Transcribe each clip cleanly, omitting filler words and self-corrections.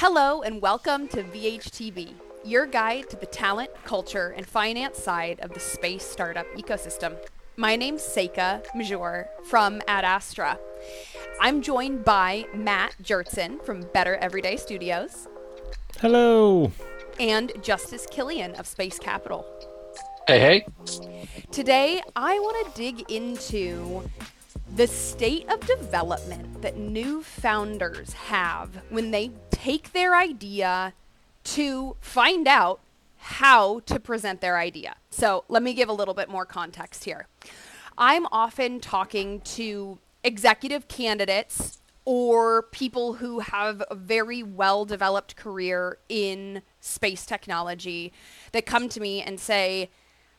Hello and welcome to VHTV, your guide to the talent, culture, and finance side of the space startup ecosystem. My name's Seika Major from Ad Astra. I'm joined by Matt Jertson from Better Everyday Studios Hello. and Justice Killian of Space Capital. Hey, hey. Today, I want to dig into the state of development that new founders have when they take their idea to find out how to present their idea. So let me give a little bit more context here. I'm often talking to executive candidates or people who have a very well developed career in space technology that come to me and say,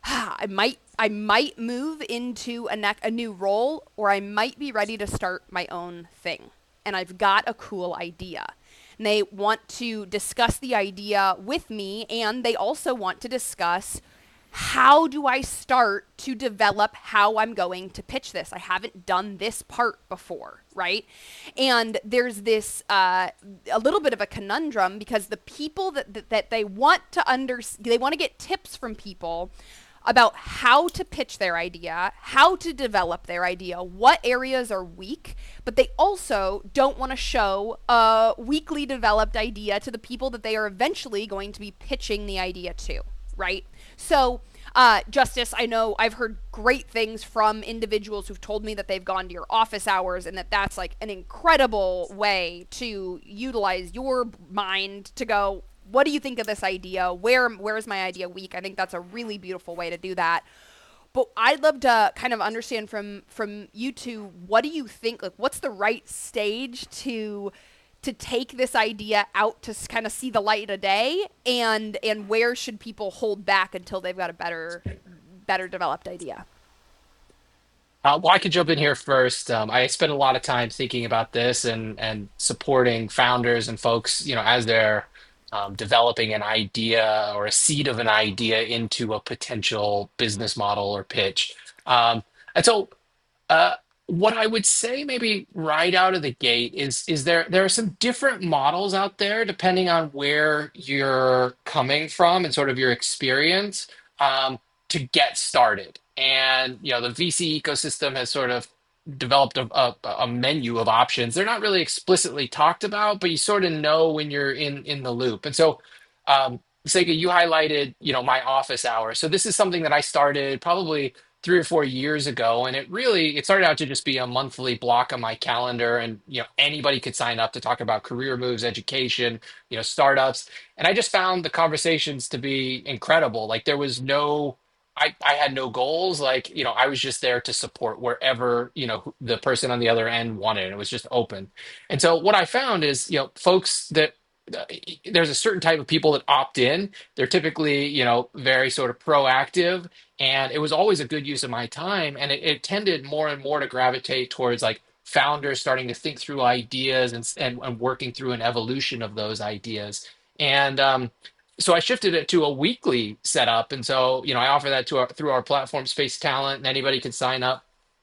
I might move into a new role, or I might be ready to start my own thing. And I've got a cool idea. And they want to discuss the idea with me, and they also want to discuss how do I start to develop how I'm going to pitch this? I haven't done this part before, right? And there's this a little bit of a conundrum because the people that they want to they want to get tips from people about how to pitch their idea, how to develop their idea, what areas are weak, but they also don't want to show a weakly developed idea to the people that they are eventually going to be pitching the idea to, right? So, Justice, I know I've heard great things from individuals who've told me that they've gone to your office hours and that that's like an incredible way to utilize your mind to go, what do you think of this idea? Where's my idea weak? I think that's a really beautiful way to do that. But I'd love to kind of understand from you two, what do you think? Like, what's the right stage to take this idea out to kind of see the light of day, and where should people hold back until they've got a better developed idea? Well, I could jump in here first. I spend a lot of time thinking about this and supporting founders and folks, as they're developing an idea or a seed of an idea into a potential business model or pitch. And so, uh, what I would say, maybe right out of the gate, is there are some different models out there depending on where you're coming from and sort of your experience to get started. And the VC ecosystem has sort of developed a menu of options. They're not really explicitly talked about, but you sort of know when you're in the loop. And so, Sega, you highlighted, my office hours. So this is something that I started probably 3 or 4 years ago, and it started out to just be a monthly block on my calendar, and anybody could sign up to talk about career moves, education, startups, and I just found the conversations to be incredible. Like there was no I had no goals. Like, I was just there to support wherever, the person on the other end wanted. It was just open. And so what I found is, folks that uh, there's a certain type of people that opt in. They're typically, very sort of proactive. And it was always a good use of my time. And it tended more and more to gravitate towards like founders starting to think through ideas and working through an evolution of those ideas. And so I shifted it to a weekly setup, and so I offer that through our platform, Space Talent, and anybody can sign up.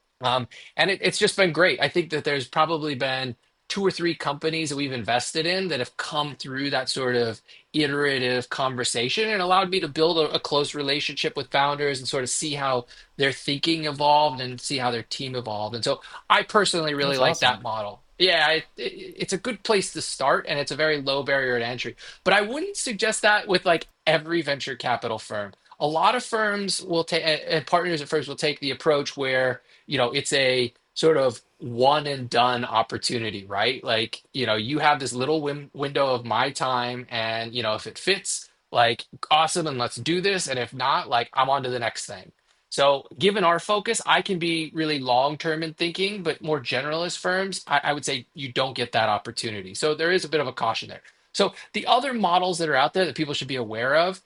And it's just been great. I think that there's probably been 2 or 3 companies that we've invested in that have come through that sort of iterative conversation and allowed me to build a close relationship with founders and sort of see how their thinking evolved and see how their team evolved. And so I personally really That's like that awesome. model. Yeah, it's a good place to start, and it's a very low barrier to entry. But I wouldn't suggest that with like every venture capital firm. A lot of firms will take, and partners at firms will take the approach where it's a sort of one and done opportunity, right? Like, you have this little window of my time, and, if it fits, like, awesome, and let's do this. And if not, like, I'm on to the next thing. So, given our focus, I can be really long term in thinking, but more generalist firms, I would say you don't get that opportunity. So, there is a bit of a caution there. So, the other models that are out there that people should be aware of,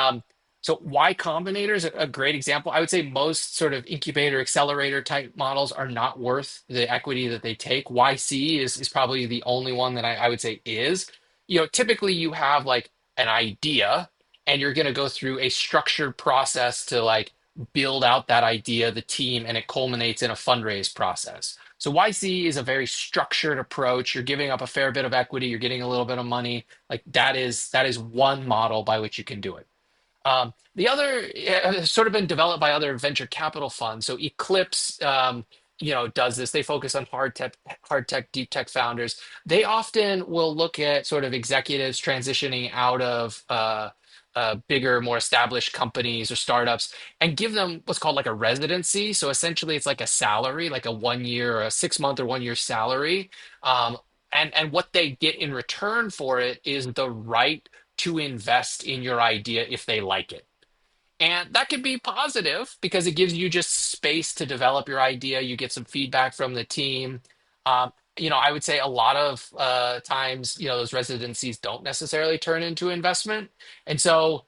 so Y Combinator is a great example. I would say most sort of incubator accelerator type models are not worth the equity that they take. YC is probably the only one that I would say is. Typically you have like an idea and you're going to go through a structured process to like build out that idea, the team, and it culminates in a fundraise process. So YC is a very structured approach. You're giving up a fair bit of equity, you're getting a little bit of money. Like that is one model by which you can do it. The other has sort of been developed by other venture capital funds. So Eclipse, does this. They focus on hard tech, deep tech founders. They often will look at sort of executives transitioning out of bigger, more established companies or startups and give them what's called like a residency. So essentially, it's like a salary, like a 1 year or a 6 month or 1 year salary. Um, and what they get in return for it is the right to invest in your idea if they like it. And that can be positive because it gives you just space to develop your idea. You get some feedback from the team. I would say a lot of times, those residencies don't necessarily turn into investment. And so,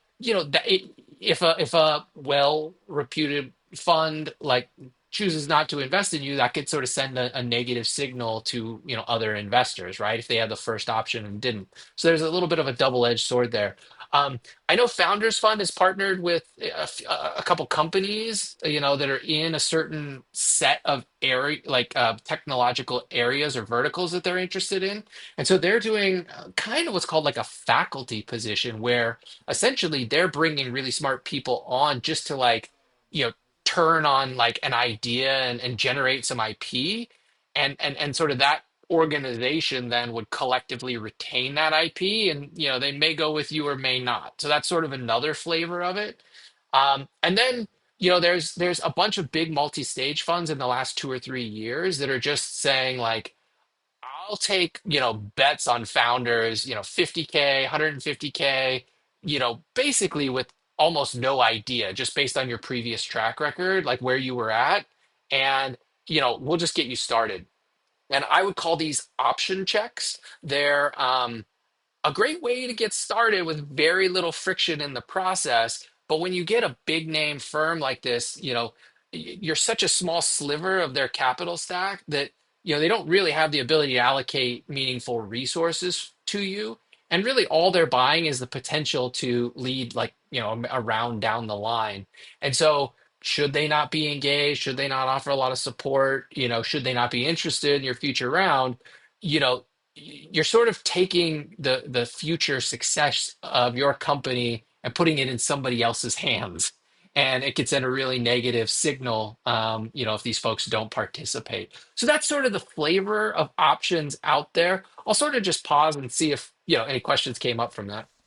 if a well reputed fund like chooses not to invest in you, that could sort of send a negative signal to other investors, right? If they had the first option and didn't. So there's a little bit of a double-edged sword there. I know Founders Fund has partnered with a couple companies, that are in a certain set of area, like technological areas or verticals that they're interested in, and so they're doing kind of what's called like a faculty position, where essentially they're bringing really smart people on just to like, you know, turn on like an idea and generate some IP, and sort of that organization then would collectively retain that IP, and they may go with you or may not. So that's sort of another flavor of it. And then there's a bunch of big multi-stage funds in the last 2 or 3 years that are just saying like, I'll take bets on founders, 50K, 150K, basically with almost no idea, just based on your previous track record, like where you were at, and we'll just get you started. And I would call these option checks. They're a great way to get started with very little friction in the process. But when you get a big name firm like this, you're such a small sliver of their capital stack that they don't really have the ability to allocate meaningful resources to you. And really, all they're buying is the potential to lead, like a round down the line. And so, should they not be engaged? Should they not offer a lot of support? Should they not be interested in your future round? You know, you're sort of taking the future success of your company and putting it in somebody else's hands, and it could send a really negative signal, if these folks don't participate. So that's sort of the flavor of options out there. I'll sort of just pause and see if any questions came up from that.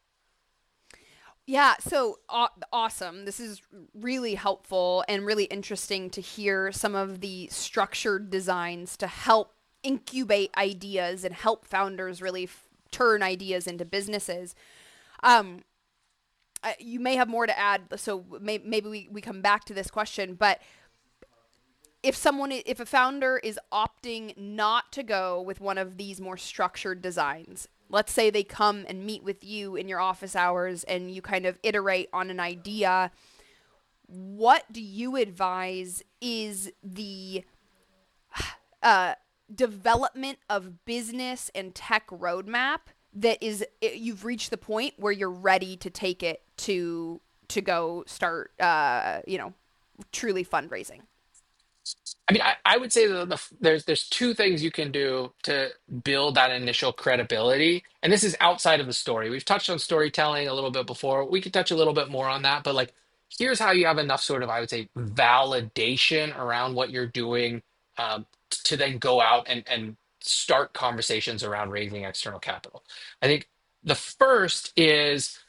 Yeah, so awesome. This is really helpful and really interesting to hear some of the structured designs to help incubate ideas and help founders really turn ideas into businesses. Um, you may have more to add, so maybe we come back to this question, but if a founder is opting not to go with one of these more structured designs, let's say they come and meet with you in your office hours and you kind of iterate on an idea, what do you advise is the uh, development of business and tech roadmap that is you've reached the point where you're ready to take it to go start truly fundraising? I mean, I would say that there's two things you can do to build that initial credibility, and this is outside of the story. We've touched on storytelling a little bit before. We could touch a little bit more on that, but like, here's how you have enough sort of, I would say, validation around what you're doing, to then go out and start conversations around raising external capital. I think the first is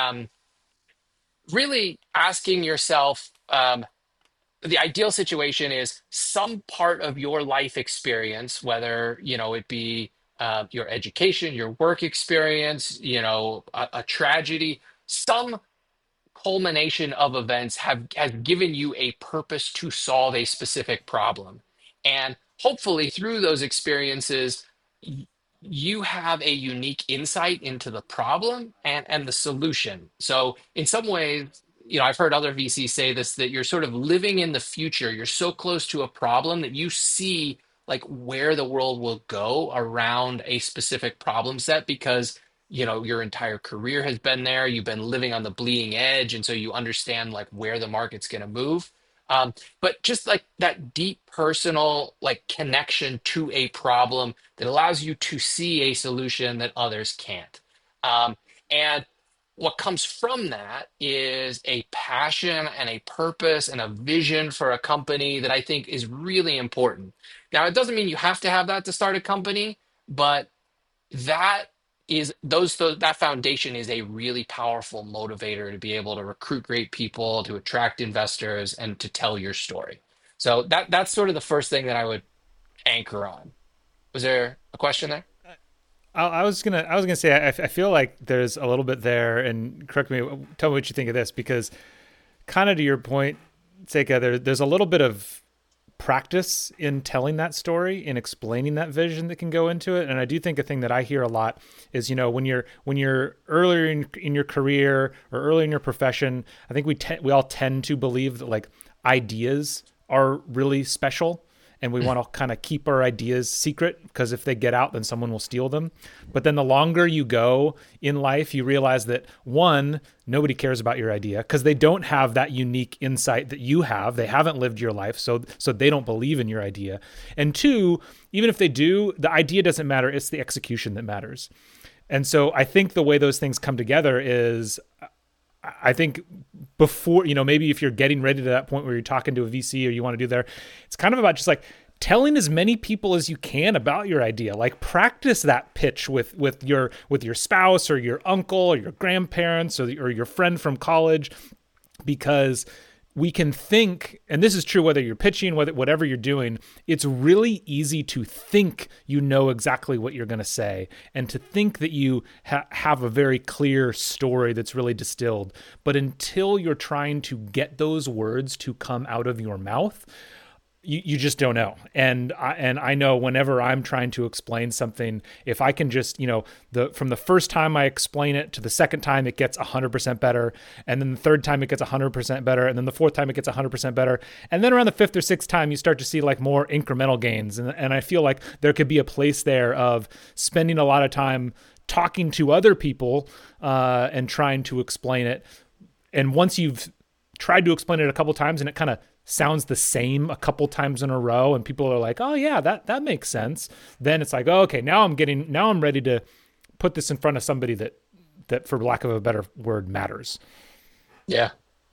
really asking yourself. The ideal situation is some part of your life experience, whether it be your education, your work experience, a tragedy, some culmination of events have has given you a purpose to solve a specific problem, and hopefully through those experiences you have a unique insight into the problem and the solution. So in some ways, I've heard other VCs say this, that you're sort of living in the future. You're so close to a problem that you see like where the world will go around a specific problem set because your entire career has been there. You've been living on the bleeding edge, and so you understand like where the market's going to move. But just like that deep personal like connection to a problem that allows you to see a solution that others can't. And what comes from that is a passion and a purpose and a vision for a company that I think is really important. Now, it doesn't mean you have to have that to start a company, but that that foundation is a really powerful motivator to be able to recruit great people, to attract investors, and to tell your story. So that's sort of the first thing that I would anchor on. Was there a question there? I was gonna say I feel like there's a little bit there, and correct me, tell me what you think of this, because kind of to your point, Seika, there's a little bit of practice in telling that story, in explaining that vision that can go into it. And I do think a thing that I hear a lot is, when you're earlier in your career or early in your profession, I think we all tend to believe that like ideas are really special, and we want to kind of keep our ideas secret because if they get out, then someone will steal them. But then the longer you go in life, you realize that one, nobody cares about your idea because they don't have that unique insight that you have. They haven't lived your life, so they don't believe in your idea. And two, even if they do, the idea doesn't matter. It's the execution that matters. And so I think the way those things come together is, I think before, maybe if you're getting ready to that point where you're talking to a VC or you want to do there, it's kind of about just like telling as many people as you can about your idea. Like practice that pitch with your spouse or your uncle or your grandparents or your friend from college, because we can think, and this is true whether you're pitching, whatever you're doing, it's really easy to think you know exactly what you're going to say and to think that you have a very clear story that's really distilled. But until you're trying to get those words to come out of your mouth, you just don't know. And I know whenever I'm trying to explain something, if I can just, from the first time I explain it to the second time, it gets 100% better. And then the third time it gets 100% better. And then the fourth time it gets 100% better. And then around the fifth or sixth time, you start to see like more incremental gains. And I feel like there could be a place there of spending a lot of time talking to other people and trying to explain it. And once you've tried to explain it a couple times and it kind of sounds the same a couple times in a row and people are like, oh yeah, that makes sense, then it's like, oh, okay, now I'm ready to put this in front of somebody that for lack of a better word matters. Yeah,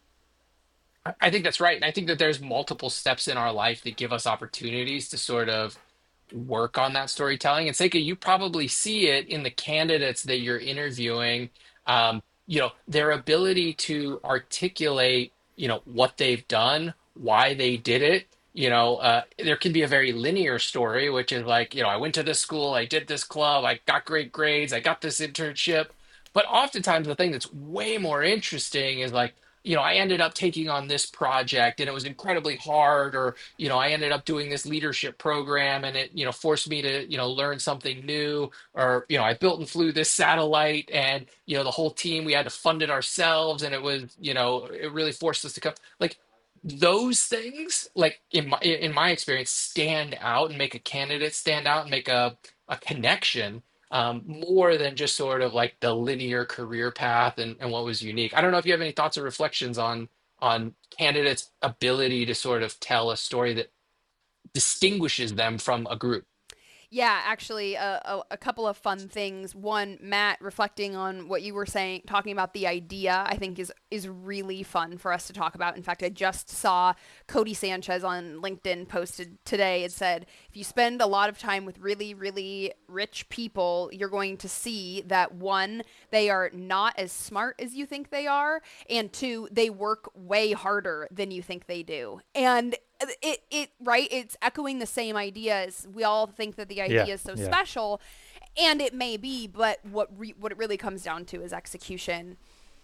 I think that's right. And I think that there's multiple steps in our life that give us opportunities to sort of work on that storytelling. And Seika, you probably see it in the candidates that you're interviewing. Their ability to articulate, what they've done, why they did it. There can be a very linear story, which is like, I went to this school, I did this club, I got great grades, I got this internship. But oftentimes, the thing that's way more interesting is like, I ended up taking on this project and it was incredibly hard, or, I ended up doing this leadership program and it, forced me to, learn something new, or, I built and flew this satellite and, the whole team, we had to fund it ourselves and it was, it really forced us to come. Like those things, like in my experience, stand out and make a candidate stand out and make a connection, more than just sort of like the linear career path and what was unique. I don't know if you have any thoughts or reflections on candidates' ability to sort of tell a story that distinguishes them from a group. Yeah, actually, a couple of fun things. One, Matt, reflecting on what you were saying, talking about the idea, I think is really fun for us to talk about. In fact, I just saw Cody Sanchez on LinkedIn posted today. It said, if you spend a lot of time with really, really rich people, you're going to see that one, they are not as smart as you think they are, and two, they work way harder than you think they do. And it right, it's echoing the same ideas. We all think that the idea Yeah, is so yeah, special, and it may be, but what it really comes down to is execution.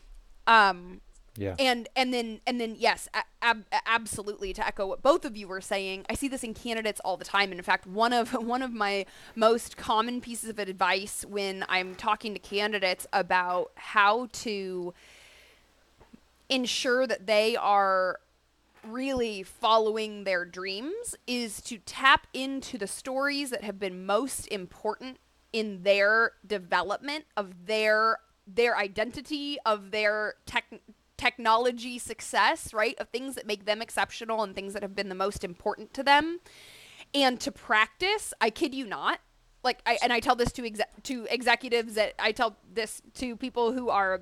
um yeah. and then yes, absolutely, to echo what both of you were saying, I see this in candidates all the time. And in fact, one of my most common pieces of advice when I'm talking to candidates about how to ensure that they are really following their dreams is to tap into the stories that have been most important in their development of their identity, of their technology success, right? Of things that make them exceptional and things that have been the most important to them. And to practice, I kid you not, like I tell this to to executives, that I tell this to people who are,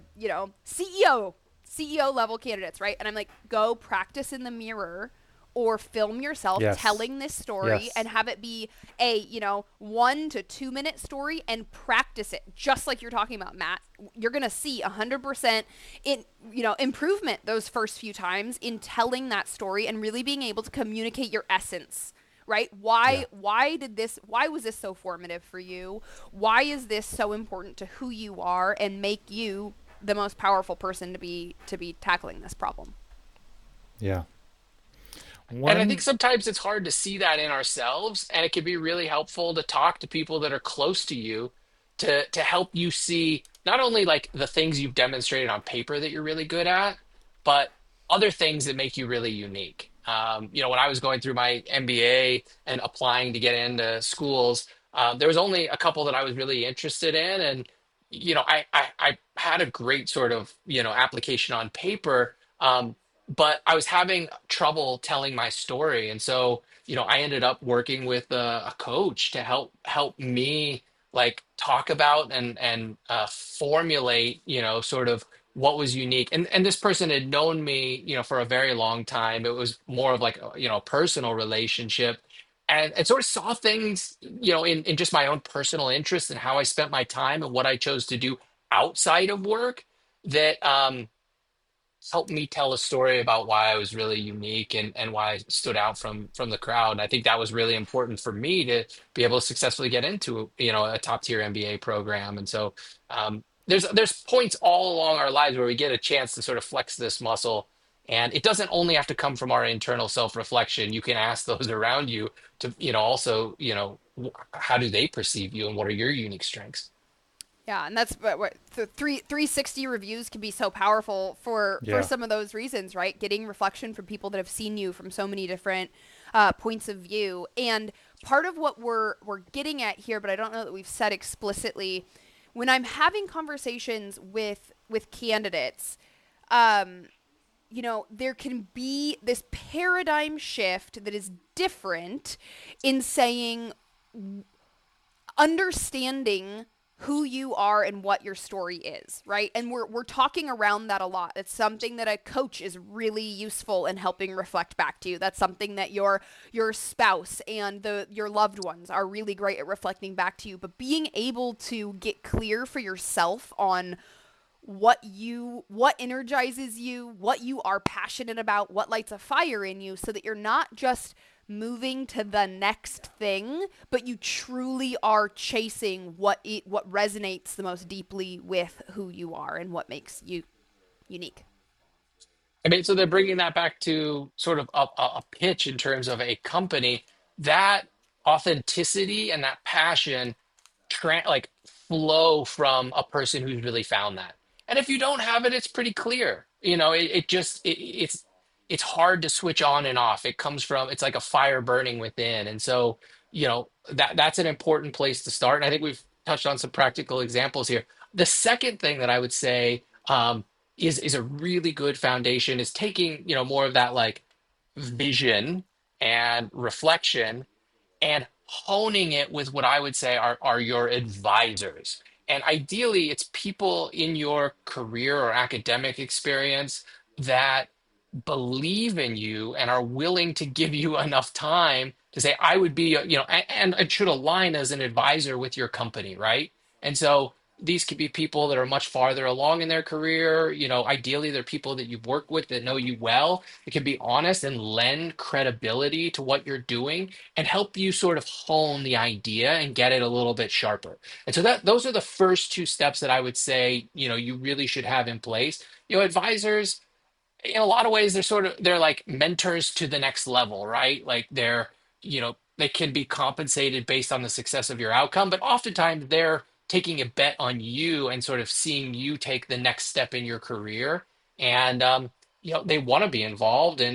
CEO level candidates, right? And I'm like, go practice in the mirror or film yourself Yes. telling this story Yes. and have it be a, 1 to 2 minute story, and practice it just like you're talking about, Matt. You're going to see 100% in, improvement those first few times in telling that story and really being able to communicate your essence, right? Yeah. Why was this so formative for you? Why is this so important to who you are and make you the most powerful person to be tackling this problem? Yeah. And I think One. sometimes it's hard to see that in ourselves, and it can be really helpful to talk to people that are close to you to help you see not only like the things you've demonstrated on paper that you're really good at, but other things that make you really unique. When I was going through my MBA and applying to get into schools, there was only a couple that I was really interested in, and I had a great sort of application on paper. But I was having trouble telling my story, and so I ended up working with a coach to help me like talk about and formulate sort of what was unique. And this person had known me for a very long time. It was more of like a personal relationship, and sort of saw things in just my own personal interest and how I spent my time and what I chose to do outside of work that helped me tell a story about why I was really unique and why I stood out from the crowd. And I think that was really important for me to be able to successfully get into, a top tier MBA program. And so there's points all along our lives where we get a chance to sort of flex this muscle. And it doesn't only have to come from our internal self-reflection. You can ask those around you to, also, how do they perceive you and what are your unique strengths? Yeah, and that's what the 360 reviews can be so powerful for Yeah. some of those reasons, right? Getting reflection from people that have seen you from so many different points of view. And part of what we're getting at here, but I don't know that we've said explicitly, when I'm having conversations with candidates, there can be this paradigm shift that is different in saying, understanding who you are and what your story is, right? And we're talking around that a lot. It's something that a coach is really useful in helping reflect back to you. That's something that your spouse and your loved ones are really great at reflecting back to you. But being able to get clear for yourself on what energizes you, what you are passionate about, what lights a fire in you, so that you're not just moving to the next thing, but you truly are chasing what resonates the most deeply with who you are and what makes you unique. I mean, so they're bringing that back to sort of a pitch in terms of a company. That authenticity and that passion like flow from a person who's really found that. And if you don't have it, it's pretty clear. It's hard to switch on and off. It's like a fire burning within. And so, that's an important place to start. And I think we've touched on some practical examples here. The second thing that I would say is a really good foundation is taking, more of that like vision and reflection and honing it with what I would say are your advisors. And ideally, it's people in your career or academic experience that believe in you and are willing to give you enough time to say, I would be, and it should align as an advisor with your company, right? And so these could be people that are much farther along in their career. Ideally, they're people that you've worked with that know you well. It can be honest and lend credibility to what you're doing and help you sort of hone the idea and get it a little bit sharper. And so those are the first two steps that I would say, you really should have in place. Advisors, in a lot of ways, they're like mentors to the next level, right? Like they can be compensated based on the success of your outcome, but oftentimes they're taking a bet on you and sort of seeing you take the next step in your career. And they want to be involved. And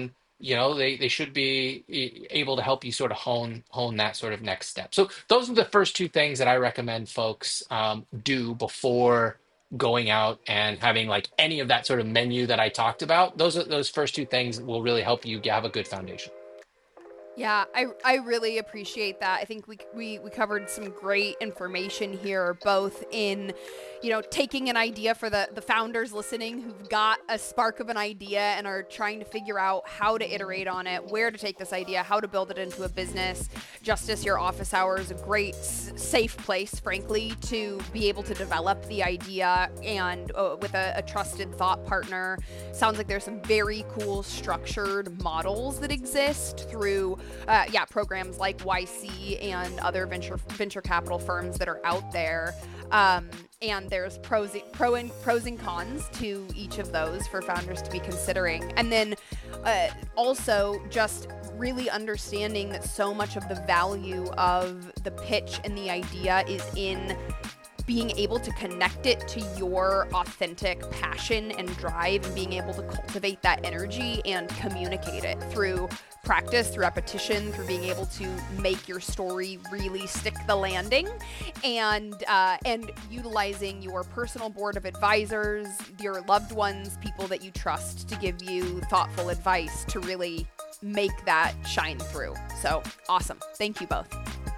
they should be able to help you sort of hone that sort of next step. So those are the first two things that I recommend folks do before going out and having like any of that sort of menu that I talked about. Those first two things will really help you have a good foundation. Yeah, I really appreciate that. I think we covered some great information here, both in, taking an idea for the founders listening who've got a spark of an idea and are trying to figure out how to iterate on it, where to take this idea, how to build it into a business. Justice, your office hour is a great, safe place, frankly, to be able to develop the idea and with a trusted thought partner. Sounds like there's some very cool structured models that exist through programs like YC and other venture capital firms that are out there. And there's pros and cons to each of those for founders to be considering. And then also just really understanding that so much of the value of the pitch and the idea is in being able to connect it to your authentic passion and drive, and being able to cultivate that energy and communicate it through practice, through repetition, through being able to make your story really stick the landing, and utilizing your personal board of advisors, your loved ones, people that you trust to give you thoughtful advice to really make that shine through. So awesome. Thank you both.